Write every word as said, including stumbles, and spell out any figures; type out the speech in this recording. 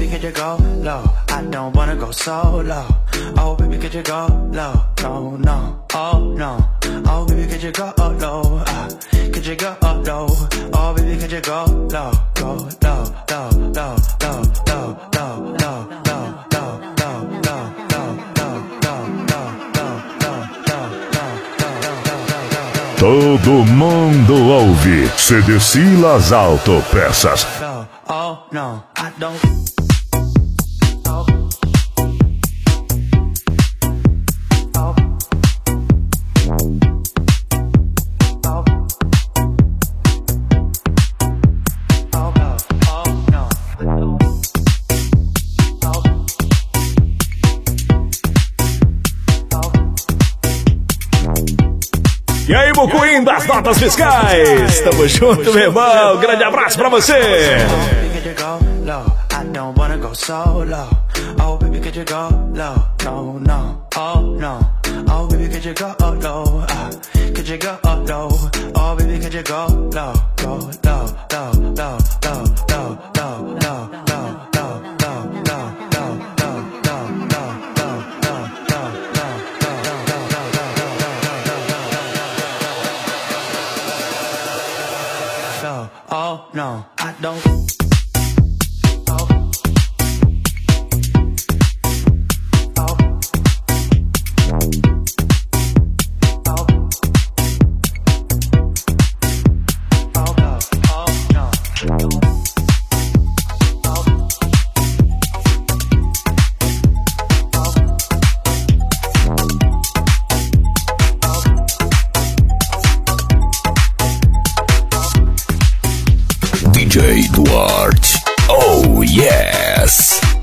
baby, could you go low? I don't wanna go solo. Oh, baby, could you go low? No, no, oh, no. Oh, baby, could you go low? Uh, could you go low? Oh, baby, could you go low? Go low, low, low, low, low, low, low, low, low, low, low. Todo mundo ouve C D Silas Autopeças. Oh, no, I don't. E aí, Mucuim das notas fiscais, tamo junto, meu irmão, grande abraço pra você. I don't wanna go solo. Oh, baby, could you go low? No, no, oh, no. Oh, baby, could you go low? Uh, could you go low? Oh, baby, could you go low? Go low, low, low, low, low, low, low, low, low, low, low. Oh, no, I don't. D J Duarte, oh yes!